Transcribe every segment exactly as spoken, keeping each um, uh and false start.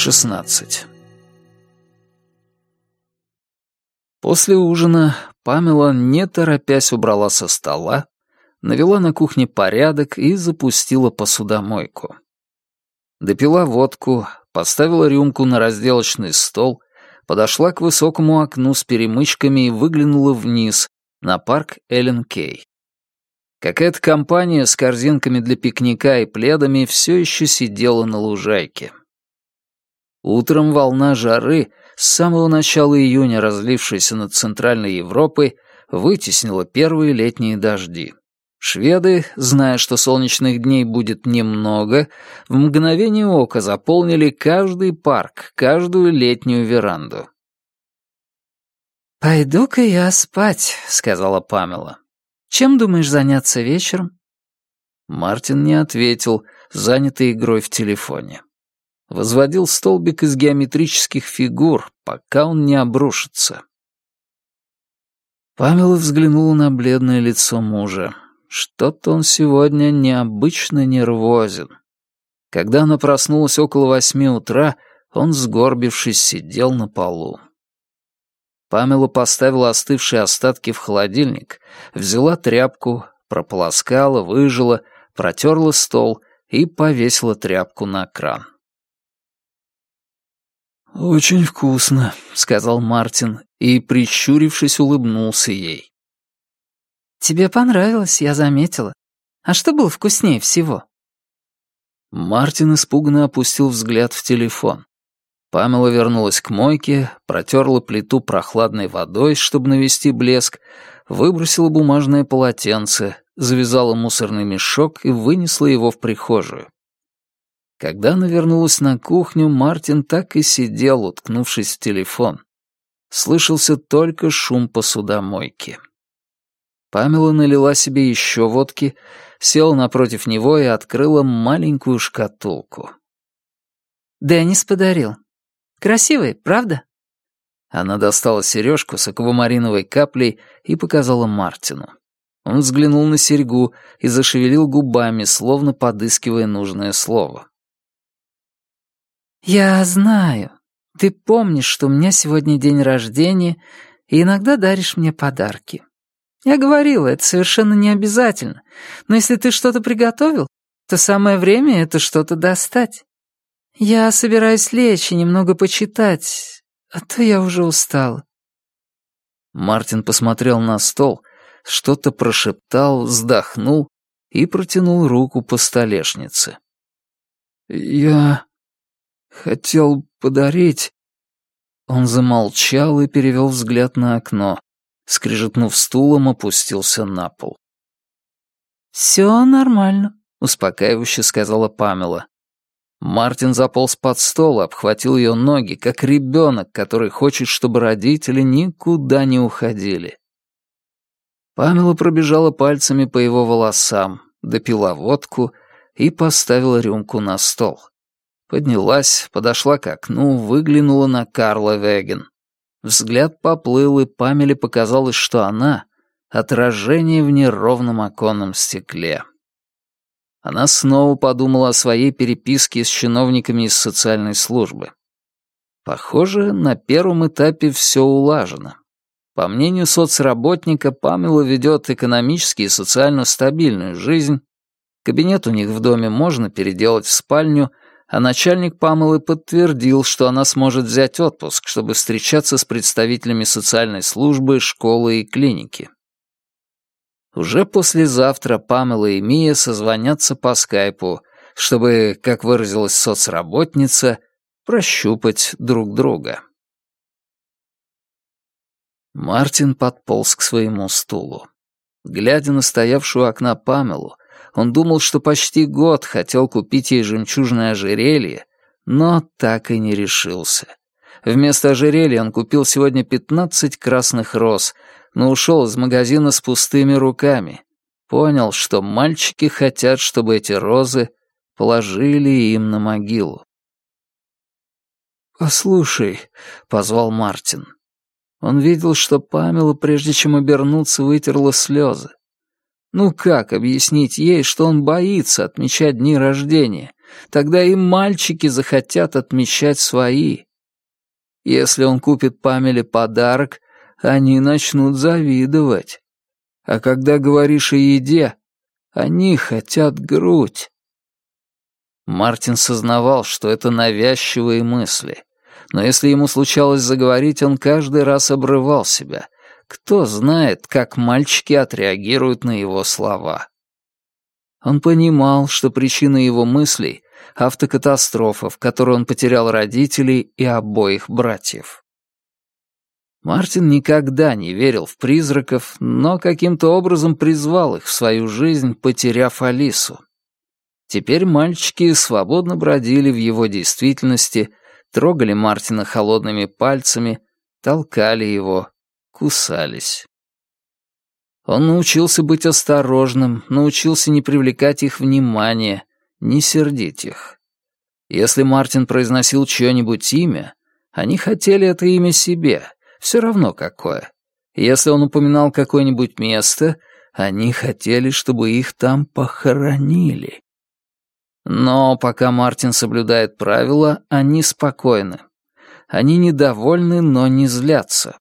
шестнадцать. После ужина Памела, не торопясь, убрала со стола, навела на кухне порядок и запустила посудомойку. Допила водку, поставила рюмку на разделочный стол, подошла к высокому окну с перемычками и выглянула вниз, на парк Эллен Кей. Какая-то компания с корзинками для пикника и пледами все еще сидела на лужайке. Утром волна жары, с самого начала июня разлившаяся над Центральной Европой, вытеснила первые летние дожди. Шведы, зная, что солнечных дней будет немного, в мгновение ока заполнили каждый парк, каждую летнюю веранду. «Пойду-ка я спать», — сказала Памела. «Чем думаешь заняться вечером?» Мартин не ответил, занятый игрой в телефоне. Возводил столбик из геометрических фигур, пока он не обрушится. Памела взглянула на бледное лицо мужа. Что-то он сегодня необычно нервозен. Когда она проснулась около восьми утра, он, сгорбившись, сидел на полу. Памела поставила остывшие остатки в холодильник, взяла тряпку, прополоскала, выжила, протерла стол и повесила тряпку на кран. «Очень вкусно», — сказал Мартин и, прищурившись, улыбнулся ей. «Тебе понравилось, я заметила. А что было вкуснее всего?» Мартин испуганно опустил взгляд в телефон. Памела вернулась к мойке, протерла плиту прохладной водой, чтобы навести блеск, выбросила бумажное полотенце, завязала мусорный мешок и вынесла его в прихожую. Когда она вернулась на кухню, Мартин так и сидел, уткнувшись в телефон. Слышался только шум посудомойки. Памела налила себе еще водки, села напротив него и открыла маленькую шкатулку. «Деннис подарил. Красивый, правда?» Она достала сережку с аквамариновой каплей и показала Мартину. Он взглянул на серьгу и зашевелил губами, словно подыскивая нужное слово. «Я знаю. Ты помнишь, что у меня сегодня день рождения, и иногда даришь мне подарки. Я говорила, это совершенно не обязательно, но если ты что-то приготовил, то самое время это что-то достать. Я собираюсь лечь и немного почитать, а то я уже устала». Мартин посмотрел на стол, что-то прошептал, вздохнул и протянул руку по столешнице. «Я хотел подарить...» Он замолчал и перевел взгляд на окно. Скрежетнув стулом, опустился на пол. «Все нормально», — успокаивающе сказала Памела. Мартин заполз под стол и обхватил ее ноги, как ребенок, который хочет, чтобы родители никуда не уходили. Памела пробежала пальцами по его волосам, допила водку и поставила рюмку на стол. Поднялась, подошла к окну, выглянула на Карла Веген. Взгляд поплыл, и Памеле показалось, что она — отражение в неровном оконном стекле. Она снова подумала о своей переписке с чиновниками из социальной службы. Похоже, на первом этапе все улажено. По мнению соцработника, Памела ведет экономически и социально стабильную жизнь. Кабинет у них в доме можно переделать в спальню, а начальник Памелы подтвердил, что она сможет взять отпуск, чтобы встречаться с представителями социальной службы, школы и клиники. Уже послезавтра Памела и Мия созвонятся по скайпу, чтобы, как выразилась соцработница, прощупать друг друга. Мартин подполз к своему стулу. Глядя на стоявшую у окна Памелу, он думал, что почти год хотел купить ей жемчужное ожерелье, но так и не решился. Вместо ожерелья он купил сегодня пятнадцать красных роз, но ушел из магазина с пустыми руками. Понял, что мальчики хотят, чтобы эти розы положили им на могилу. «Послушай», — позвал Мартин. Он видел, что Памела, прежде чем обернуться, вытерла слезы. Ну как объяснить ей, что он боится отмечать дни рождения, Тогда и мальчики захотят отмечать свои. Если он купит Памеле подарок, они начнут завидовать. А когда говоришь о еде, они хотят грудь. Мартин сознавал, что это навязчивые мысли. Но если ему случалось заговорить, он каждый раз обрывал себя. Кто знает, как мальчики отреагируют на его слова. Он понимал, что причина его мыслей — автокатастрофа, в которой он потерял родителей и обоих братьев. Мартин никогда не верил в призраков, но каким-то образом призвал их в свою жизнь, потеряв Алису. Теперь мальчики свободно бродили в его действительности, трогали Мартина холодными пальцами, толкали его, кусались. Он научился быть осторожным, научился не привлекать их внимания, не сердить их. Если Мартин произносил чье-нибудь имя, они хотели это имя себе, все равно какое. Если он упоминал какое-нибудь место, они хотели, чтобы их там похоронили. Но пока Мартин соблюдает правила, они спокойны. Они недовольны, но не злятся.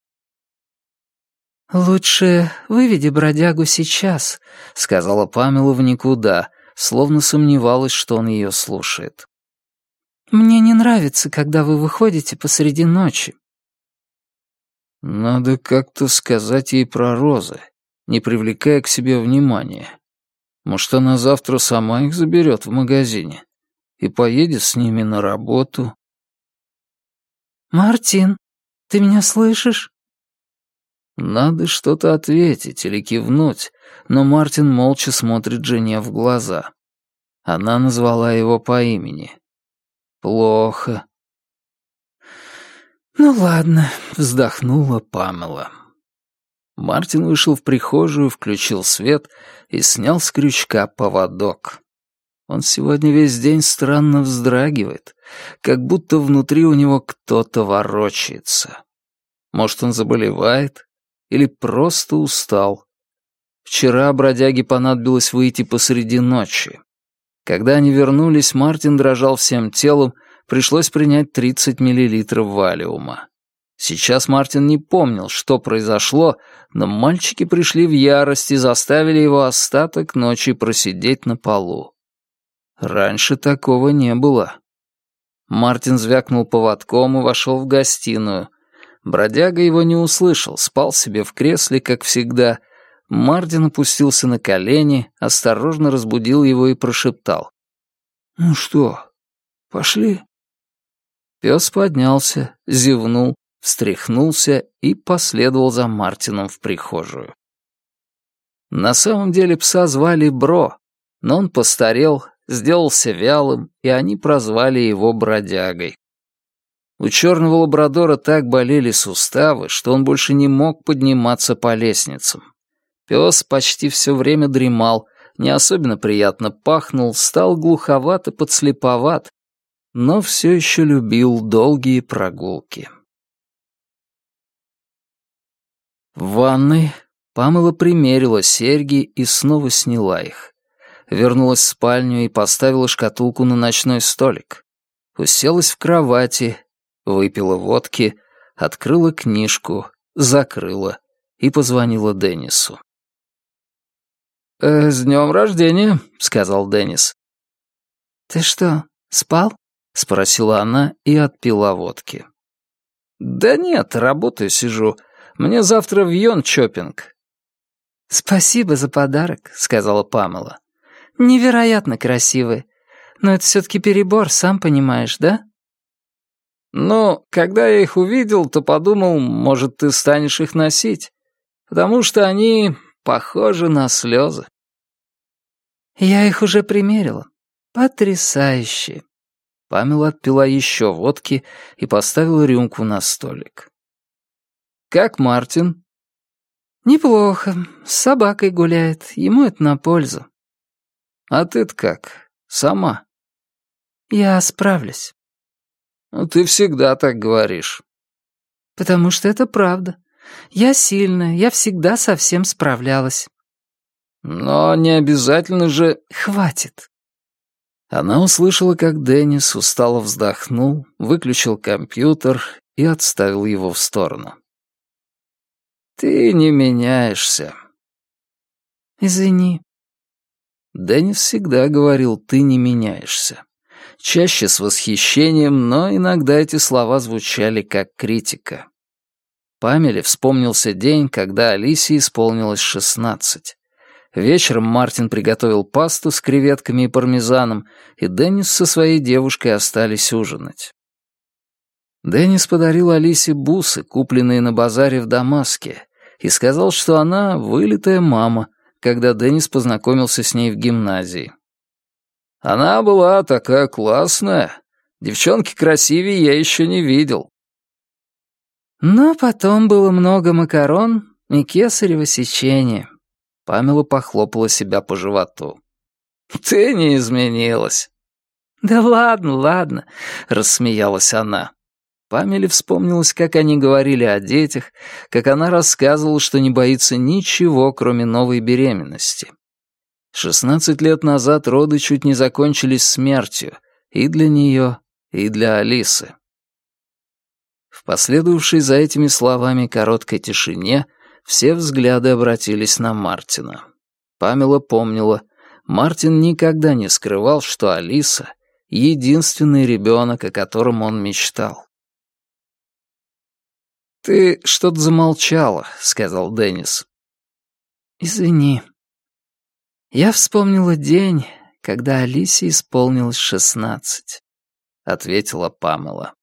«Лучше выведи бродягу сейчас», — сказала Памела в никуда, словно сомневалась, что он ее слушает. «Мне не нравится, когда вы выходите посреди ночи». Надо как-то сказать ей про розы, не привлекая к себе внимания. Может, она завтра сама их заберет в магазине и поедет с ними на работу. «Мартин, ты меня слышишь?» Надо что-то ответить или кивнуть, но Мартин молча смотрит жене в глаза. Она назвала его по имени. Плохо. «Ну ладно», — вздохнула Памела. Мартин вышел в прихожую, включил свет и снял с крючка поводок. Он сегодня весь день странно вздрагивает, как будто внутри у него кто-то ворочается. Может, он заболевает или просто устал. Вчера бродяге понадобилось выйти посреди ночи. Когда они вернулись, Мартин дрожал всем телом, пришлось принять тридцать миллилитров валиума. Сейчас Мартин не помнил, что произошло, но мальчики пришли в ярость и заставили его остаток ночи просидеть на полу. Раньше такого не было. Мартин звякнул поводком и вошел в гостиную. Бродяга его не услышал, спал себе в кресле, как всегда. Мартин опустился на колени, осторожно разбудил его и прошептал. «Ну что, пошли?» Пес поднялся, зевнул, встряхнулся и последовал за Мартином в прихожую. На самом деле пса звали Бро, но он постарел, сделался вялым, и они прозвали его бродягой. У черного лабрадора так болели суставы, что он больше не мог подниматься по лестницам. Пес почти все время дремал, не особенно приятно пахнул, стал глуховат и подслеповат, но все еще любил долгие прогулки. В ванной Памела примерила серьги и снова сняла их. Вернулась в спальню и поставила шкатулку на ночной столик. Уселась в кровати, выпила водки, открыла книжку, закрыла и позвонила Деннису. «Э, «С днем рождения», — сказал Деннис. «Ты что, спал?» — спросила она и отпила водки. «Да нет, работаю, сижу. Мне завтра в Йон-Чопинг». «Спасибо за подарок», — сказала Памела. «Невероятно красивый. Но это все-таки перебор, сам понимаешь, да?» «Ну, когда я их увидел, то подумал, может, ты станешь их носить, потому что они похожи на слезы». «Я их уже примерила. Потрясающе». Памела отпила еще водки и поставила рюмку на столик. «Как Мартин?» «Неплохо. С собакой гуляет. Ему это на пользу». «А ты-то как? Сама?» «Я справлюсь». «Ну, ты всегда так говоришь». «Потому что это правда. Я сильная, я всегда со всем справлялась». «Но не обязательно же...» «Хватит». Она услышала, как Деннис устало вздохнул, выключил компьютер и отставил его в сторону. «Ты не меняешься». «Извини». Деннис всегда говорил «ты не меняешься». Чаще с восхищением, но иногда эти слова звучали как критика. Памеле вспомнился день, когда Алисе исполнилось шестнадцать. Вечером Мартин приготовил пасту с креветками и пармезаном, и Деннис со своей девушкой остались ужинать. Деннис подарил Алисе бусы, купленные на базаре в Дамаске, и сказал, что она вылитая мама, когда Деннис познакомился с ней в гимназии. «Она была такая классная. Девчонки красивее я еще не видел». Но потом было много макарон и кесарево сечение. Памела похлопала себя по животу. «Ты не изменилась». «Да ладно, ладно», — рассмеялась она. Памеле вспомнилось, как они говорили о детях, как она рассказывала, что не боится ничего, кроме новой беременности. Шестнадцать лет назад роды чуть не закончились смертью и для нее, и для Алисы. В последовавшей за этими словами короткой тишине все взгляды обратились на Мартина. Памела помнила, Мартин никогда не скрывал, что Алиса — единственный ребенок, о котором он мечтал. «Ты что-то замолчала», — сказал Деннис. «Извини. Я вспомнила день, когда Алисе исполнилось шестнадцать», — ответила Памела.